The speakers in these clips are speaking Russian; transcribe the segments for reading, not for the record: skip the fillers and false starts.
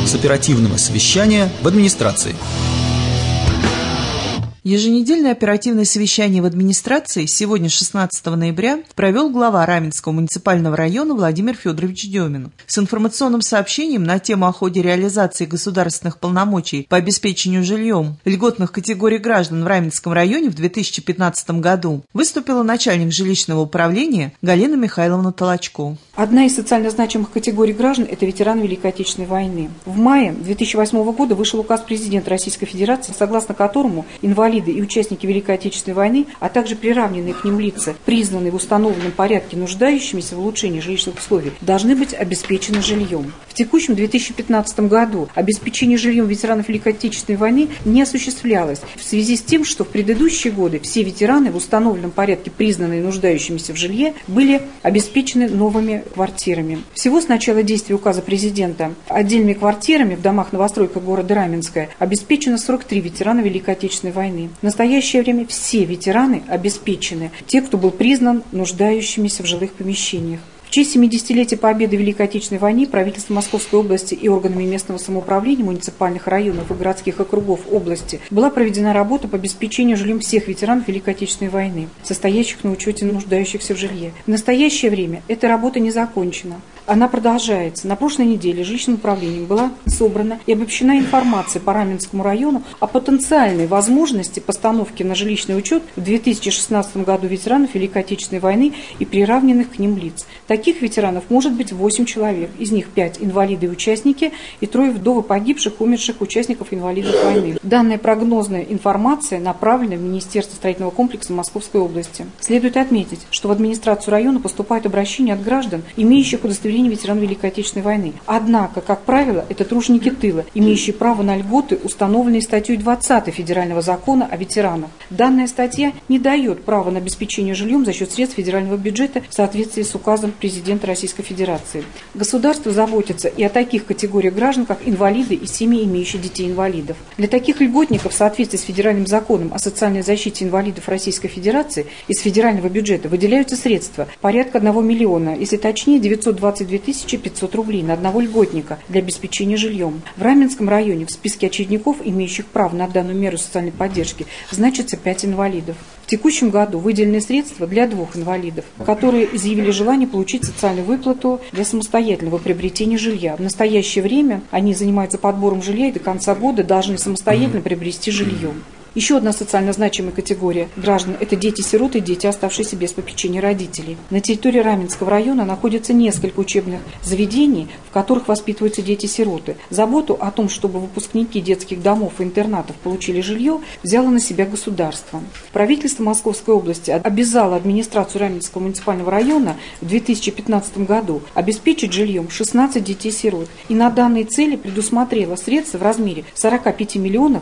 с оперативного совещания в администрации. Еженедельное оперативное совещание в администрации сегодня, 16 ноября, провел глава Раменского муниципального района Владимир Федорович Демин с информационным сообщением на тему о ходе реализации государственных полномочий по обеспечению жильем льготных категорий граждан в Раменском районе в 2015 году выступила начальник жилищного управления Галина Михайловна Толочко. Одна из социально значимых категорий граждан – это ветераны Великой Отечественной войны. В мае 2008 года вышел указ президента Российской Федерации, согласно которому инвалиды и участники Великой Отечественной войны, а также приравненные к ним лица, признанные в установленном порядке нуждающимися в улучшении жилищных условий, должны быть обеспечены жильем. В текущем 2015 году обеспечение жильем ветеранов Великой Отечественной войны не осуществлялось в связи с тем, что в предыдущие годы все ветераны в установленном порядке, признанные нуждающимися в жилье, были обеспечены новыми квартирами. Всего с начала действия указа президента отдельными квартирами в домах-новостройках города Раменское обеспечено 43 ветерана Великой Отечественной войны. В настоящее время все ветераны обеспечены, те, кто был признан нуждающимися в жилых помещениях. В честь 70-летия победы в Великой Отечественной войне правительством Московской области и органами местного самоуправления муниципальных районов и городских округов области была проведена работа по обеспечению жильем всех ветеранов Великой Отечественной войны, состоящих на учете нуждающихся в жилье. В настоящее время эта работа не закончена. Она продолжается. На прошлой неделе жилищным управлением была собрана и обобщена информация по Раменскому району о потенциальной возможности постановки на жилищный учет в 2016 году ветеранов Великой Отечественной войны и приравненных к ним лиц. Таких ветеранов может быть 8 человек, из них 5 инвалиды и участники, и 3 вдовы погибших, умерших участников инвалидов войны. Данная прогнозная информация направлена в Министерство строительного комплекса Московской области. Следует отметить, что в администрацию района поступают обращения от граждан, имеющих удостоверение ветеранов Великой Отечественной войны. Однако, как правило, это труженики тыла, имеющие право на льготы, установленные статьей 20 Федерального закона о ветеранах. Данная статья не дает права на обеспечение жильем за счет средств федерального бюджета в соответствии с указом президента Российской Федерации. Государство заботится и о таких категориях граждан, как инвалиды и семьи, имеющие детей-инвалидов. Для таких льготников в соответствии с федеральным законом о социальной защите инвалидов Российской Федерации из федерального бюджета выделяются средства порядка 1 миллиона, если точнее 922 500 рублей на одного льготника для обеспечения жильем. В Раменском районе в списке очередников, имеющих право на данную меру социальной поддержки, значится 5 инвалидов. В текущем году выделены средства для 2 инвалидов, которые изъявили желание получить социальную выплату для самостоятельного приобретения жилья. В настоящее время они занимаются подбором жилья и до конца года должны самостоятельно приобрести жилье. Еще одна социально значимая категория граждан – это дети-сироты и дети, оставшиеся без попечения родителей. На территории Раменского района находится несколько учебных заведений, в которых воспитываются дети-сироты. Заботу о том, чтобы выпускники детских домов и интернатов получили жилье, взяло на себя государство. Правительство Московской области обязало администрацию Раменского муниципального района в 2015 году обеспечить жильем 16 детей-сирот и на данные цели предусмотрело средства в размере 45 миллионов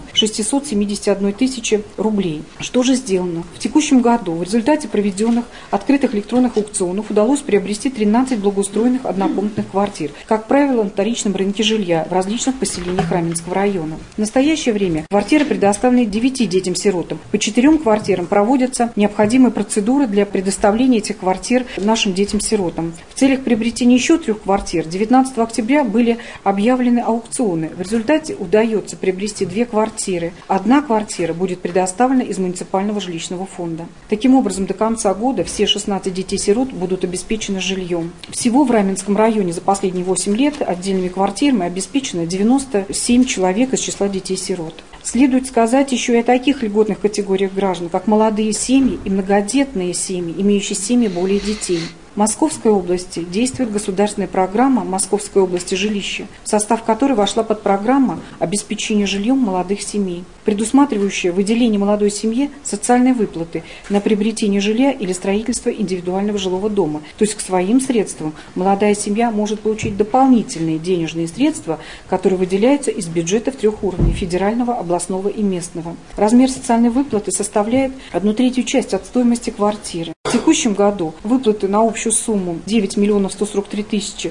671 тысячи рублей. Что же сделано? В текущем году в результате проведенных открытых электронных аукционов удалось приобрести 13 благоустроенных однокомнатных квартир, как правило, на вторичном рынке жилья в различных поселениях Раменского района. В настоящее время квартиры предоставлены 9 детям-сиротам. По 4 квартирам проводятся необходимые процедуры для предоставления этих квартир нашим детям-сиротам. В целях приобретения еще 3 квартир 19 октября были объявлены аукционы. В результате удается приобрести 2 квартиры. Одна квартира будет предоставлена из муниципального жилищного фонда. Таким образом, до конца года все 16 детей-сирот будут обеспечены жильем. Всего в Раменском районе за последние 8 лет отдельными квартирами обеспечено 97 человек из числа детей-сирот. Следует сказать еще и о таких льготных категориях граждан, как молодые семьи и многодетные семьи, имеющие семьи более детей. В Московской области действует государственная программа Московской области жилища, в состав которой вошла подпрограмма обеспечения жильем молодых семей, предусматривающая выделение молодой семье социальной выплаты на приобретение жилья или строительство индивидуального жилого дома. То есть к своим средствам молодая семья может получить дополнительные денежные средства, которые выделяются из бюджетов 3 уровней – федерального, областного и местного. Размер социальной выплаты составляет 1/3 часть от стоимости квартиры. В текущем году выплаты на общую сумму 9 миллионов 143 тысячи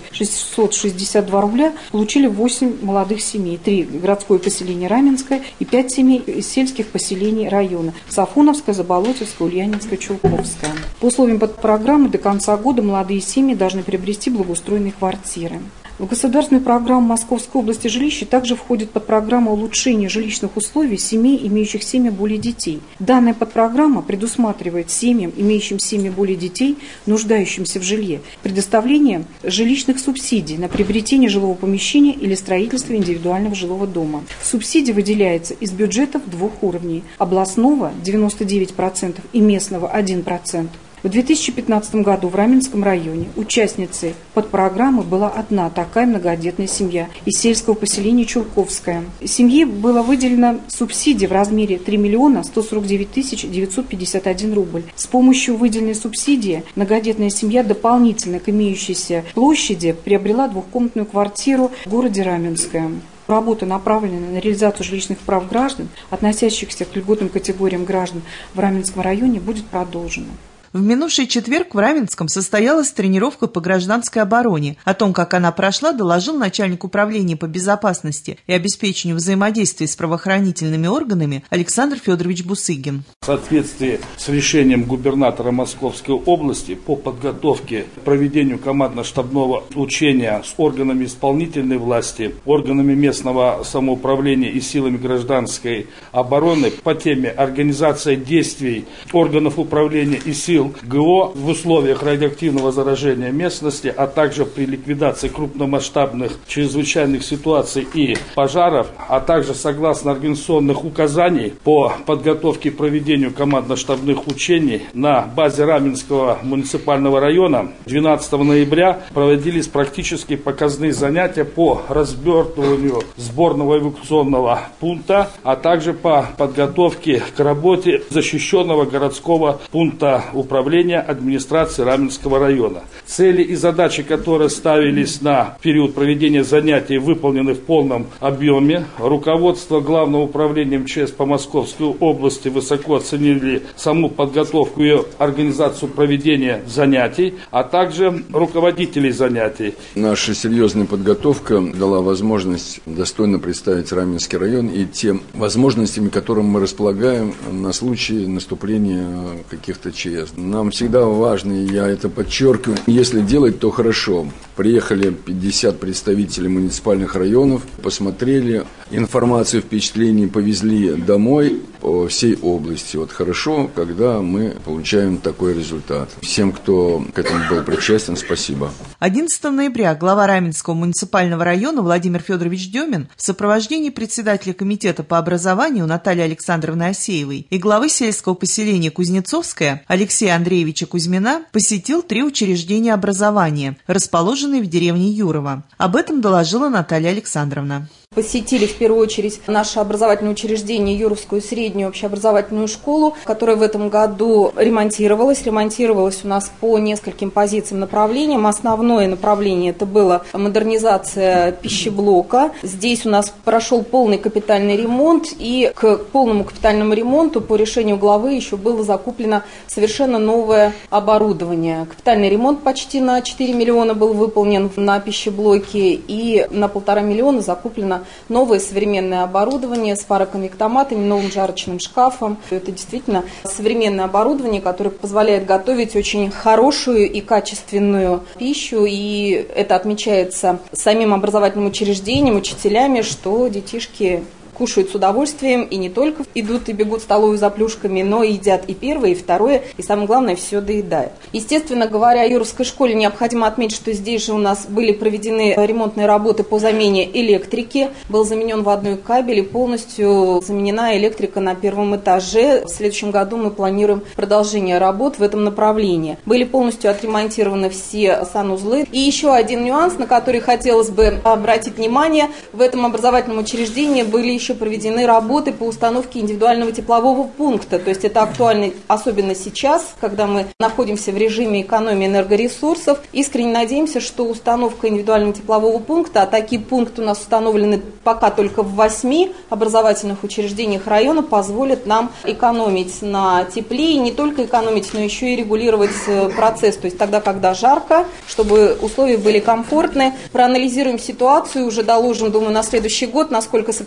662 рубля получили 8 молодых семей, 3 городское поселение Раменское и 5 семей из сельских поселений района – Сафоновская, Заболотьевская, Ульяновская, Чулковская. По условиям подпрограммы до конца года молодые семьи должны приобрести благоустроенные квартиры. В государственную программу Московской области жилища также входит подпрограмма улучшения жилищных условий семей, имеющих 7 и более детей. Данная подпрограмма предусматривает семьям, имеющим 7 и более детей, нуждающимся в жилье, предоставление жилищных субсидий на приобретение жилого помещения или строительство индивидуального жилого дома. Субсидия выделяется из бюджетов 2 уровней – областного 99% и местного 1%. В 2015 году в Раменском районе участницей подпрограммы была одна такая многодетная семья из сельского поселения Чулковская. Семье была выделена субсидия в размере 3 миллиона 149 тысяч 951 рубль. С помощью выделенной субсидии многодетная семья дополнительно к имеющейся площади приобрела двухкомнатную квартиру в городе Раменское. Работа, направленная на реализацию жилищных прав граждан, относящихся к льготным категориям граждан в Раменском районе, будет продолжена. В минувший четверг в Раменском состоялась тренировка по гражданской обороне. О том, как она прошла, доложил начальник управления по безопасности и обеспечению взаимодействия с правоохранительными органами Александр Федорович Бусыгин. В соответствии с решением губернатора Московской области по подготовке к проведению командно-штабного учения с органами исполнительной власти, органами местного самоуправления и силами гражданской обороны по теме организация действий органов управления и сил ГО в условиях радиоактивного заражения местности, а также при ликвидации крупномасштабных чрезвычайных ситуаций и пожаров, а также согласно организационных указаний по подготовке и проведению командно-штабных учений на базе Раменского муниципального района 12 ноября проводились практически показные занятия по развертыванию сборного эвакуационного пункта, а также по подготовке к работе защищенного городского пункта управления администрации Раменского района. Цели и задачи, которые ставились на период проведения занятий, выполнены в полном объеме. Руководство Главного управления МЧС по Московской области высоко оценили саму подготовку и организацию проведения занятий, а также руководителей занятий. Наша серьезная подготовка дала возможность достойно представить Раменский район и тем возможностями, которыми мы располагаем на случай наступления каких-то ЧС. Нам всегда важно, и я это подчеркиваю, если делать, то хорошо. Приехали 50 представителей муниципальных районов, посмотрели, информацию, впечатления повезли домой по всей области. Вот хорошо, когда мы получаем такой результат. Всем, кто к этому был причастен, спасибо. 11 ноября глава Раменского муниципального района Владимир Федорович Демин в сопровождении председателя комитета по образованию Натальи Александровны Асеевой и главы сельского поселения Кузнецовское Алексея Андреевича Кузьмина посетил 3 учреждения образования, расположенные в деревне Юрово. Об этом доложила Наталья Александровна. Посетили в первую очередь наше образовательное учреждение, Юровскую среднюю общеобразовательную школу, которая в этом году ремонтировалась. Ремонтировалась у нас по нескольким позициям, направлениям. Основное направление это была модернизация пищеблока. Здесь у нас прошел полный капитальный ремонт, и к полному капитальному ремонту по решению главы еще было закуплено совершенно новое оборудование. Капитальный ремонт почти на 4 миллиона был выполнен на пищеблоке, и на 1,5 миллиона закуплено новое современное оборудование с пароконвектоматами, новым жарочным шкафом. Это действительно современное оборудование, которое позволяет готовить очень хорошую и качественную пищу. И это отмечается самим образовательным учреждением, учителями, что детишки кушают с удовольствием и не только идут и бегут в столовую за плюшками, но и едят и первое, и второе, и самое главное, все доедают. Естественно говоря, о Юровской школе необходимо отметить, что здесь же у нас были проведены ремонтные работы по замене электрики. Был заменен водной кабель и полностью заменена электрика на 1 этаже. В следующем году мы планируем продолжение работ в этом направлении. Были полностью отремонтированы все санузлы. И еще один нюанс, на который хотелось бы обратить внимание, в этом образовательном учреждении были еще проведены работы по установке индивидуального теплового пункта. То есть это актуально особенно сейчас, когда мы находимся в режиме экономии энергоресурсов. Искренне надеемся, что установка индивидуального теплового пункта, а такие пункты у нас установлены пока только в 8 образовательных учреждениях района, позволит нам экономить на тепле, и не только экономить, но еще и регулировать процесс. То есть тогда, когда жарко, чтобы условия были комфортны. Проанализируем ситуацию, уже доложим, думаю, на следующий год, насколько сократилось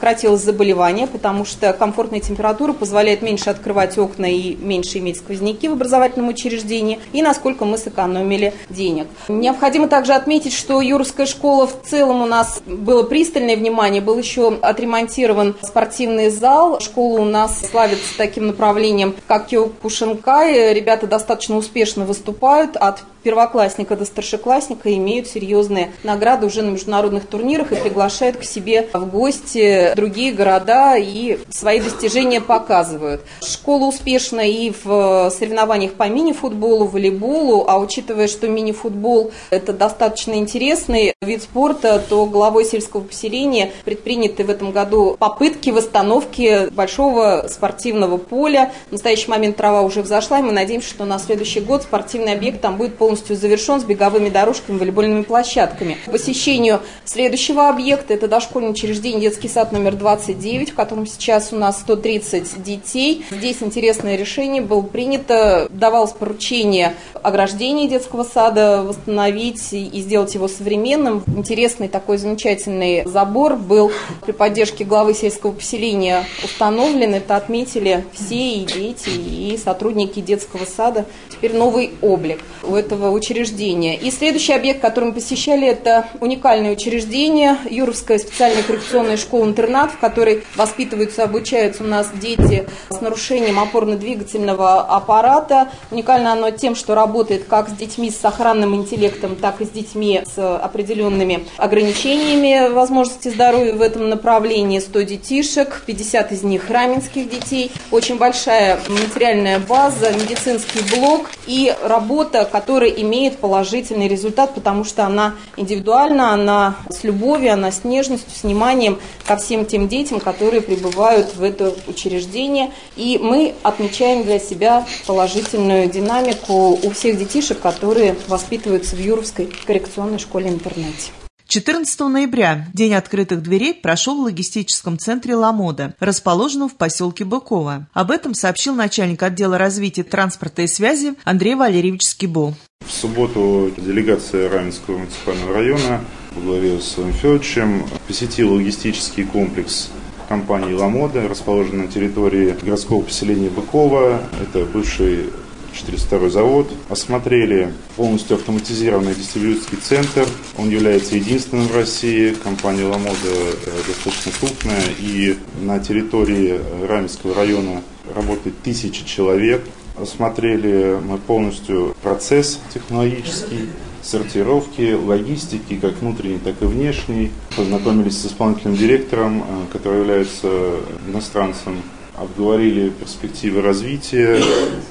заболевания, потому что комфортная температура позволяет меньше открывать окна и меньше иметь сквозняки в образовательном учреждении, и насколько мы сэкономили денег. Необходимо также отметить, что Юровская школа в целом у нас было пристальное внимание, был еще отремонтирован спортивный зал. Школа у нас славится таким направлением, как Кёкушинкай. Ребята достаточно успешно выступают, от первоклассника до старшеклассника имеют серьезные награды уже на международных турнирах и приглашают к себе в гости другие города и свои достижения показывают. Школа успешна и в соревнованиях по мини-футболу, волейболу, а учитывая, что мини-футбол – это достаточно интересный вид спорта, то главой сельского поселения предприняты в этом году попытки восстановки большого спортивного поля. В настоящий момент трава уже взошла, и мы надеемся, что на следующий год спортивный объект там будет полностью завершен с беговыми дорожками, волейбольными площадками. К посещению следующего объекта – это дошкольное учреждение детский сад номер 29, в котором сейчас у нас 130 детей. Здесь интересное решение было принято, давалось поручение ограждение детского сада восстановить и сделать его современным. Интересный такой замечательный забор был при поддержке главы сельского поселения установлен. Это отметили все и дети, и сотрудники детского сада. Теперь новый облик у этого учреждения. И следующий объект, который мы посещали, это уникальное учреждение, Юровская специальная коррекционная школа-интернат, в которой воспитываются, обучаются у нас дети с нарушением опорно-двигательного аппарата. Уникально оно тем, что работает как с детьми с сохранным интеллектом, так и с детьми с определенными ограничениями возможности здоровья в этом направлении. 100 детишек, 50 из них раменских детей. Очень большая материальная база, медицинский блок и работа, которая имеет положительный результат, потому что она индивидуальна, она с любовью, она с нежностью, с вниманием ко всем тем детям, которые прибывают в это учреждение. И мы отмечаем для себя положительную динамику у всех детишек, которые воспитываются в Юровской коррекционной школе-интернате. 14 ноября День открытых дверей прошел в логистическом центре «Ламода», расположенном в поселке Быково. Об этом сообщил начальник отдела развития транспорта и связи Андрей Валерьевич Скибо. В субботу делегация Раменского муниципального района во главе с Владимиром Федоровичем посетила логистический комплекс компании «Ламода», расположенный на территории городского поселения Быково. Это бывший 402 завод. Осмотрели полностью автоматизированный дистрибьюторский центр. Он является единственным в России. Компания «Ламода» достаточно крупная. И на территории Раменского района работает 1000 человек. Осмотрели мы полностью процесс технологический, сортировки, логистики, как внутренней, так и внешней. Познакомились с исполнительным директором, который является иностранцем. Обговорили перспективы развития,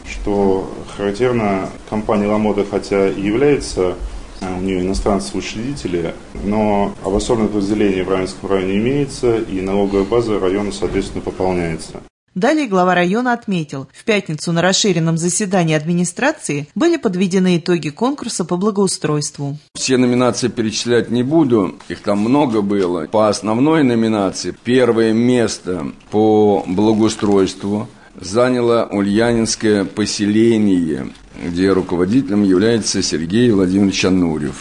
что характерно, компания «Ламода», хотя и является, у нее иностранцы-учредители, но обособленное подразделение в Раменском районе имеется, и налоговая база района, соответственно, пополняется. Далее глава района отметил, в пятницу на расширенном заседании администрации были подведены итоги конкурса по благоустройству. Все номинации перечислять не буду, их там много было. По основной номинации первое место по благоустройству заняло Ульянинское поселение, где руководителем является Сергей Владимирович Анурьев.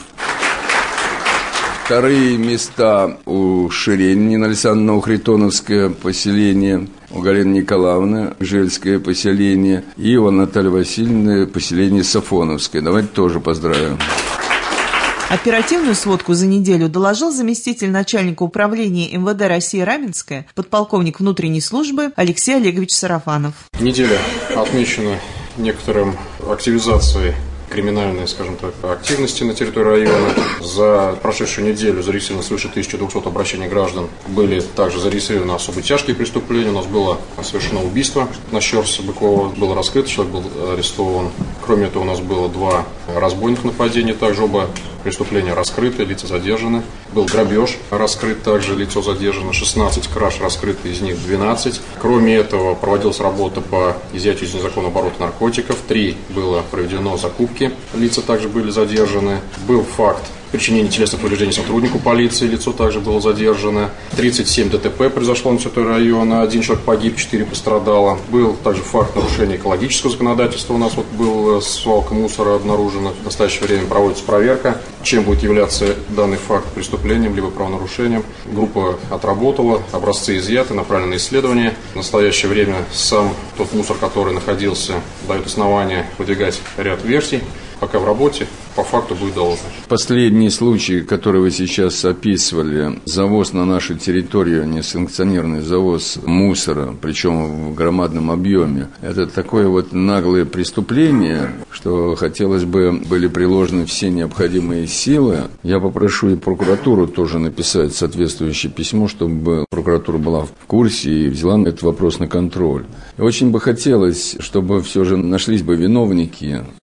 Вторые места у Ширенина Александровна Ухритоновское поселение, у Галины Николаевны Жельское поселение и у Натальи Васильевны поселение Сафоновское. Давайте тоже поздравим. Оперативную сводку за неделю доложил заместитель начальника управления МВД России Раменское, подполковник внутренней службы Алексей Олегович Сарафанов. Неделя отмечена некоторым активизацией криминальной, скажем так, активности на территории района. За прошедшую неделю зарегистрировано свыше 1200 обращений граждан. Были также зарегистрированы особо тяжкие преступления. У нас было совершено убийство на Щерса Быкова. Было раскрыто, человек был арестован. Кроме этого, у нас было 2 разбойных нападения. Также оба преступления раскрыты, лица задержаны. Был грабеж, раскрыт также, лицо задержано. 16 краж раскрыты, из них 12. Кроме этого, проводилась работа по изъятию из незаконного оборота наркотиков. 3 было проведено закупки. Лица также были задержаны. Был факт причинения телесных повреждений сотруднику полиции, лицо также было задержано. 37 ДТП произошло на территории района, 1 человек погиб, 4 пострадало. Был также факт нарушения экологического законодательства. У нас был свалка мусора обнаружена. В настоящее время проводится проверка. чем будет являться данный факт преступлением либо правонарушением. Группа отработала, образцы изъяты, направлены на исследование. В настоящее время сам тот мусор, который находился, дает основание выдвигать ряд версий. Пока в работе, по факту будет доложено. Последний случай, который вы сейчас описывали, завоз на нашу территорию, несанкционированный завоз мусора, причем в громадном объеме, это такое вот наглое преступление, что хотелось бы были приложены все необходимые силы. Я попрошу и прокуратуру тоже написать соответствующее письмо, чтобы прокуратура была в курсе и взяла этот вопрос на контроль. И очень бы хотелось, чтобы все же нашлись бы виновники.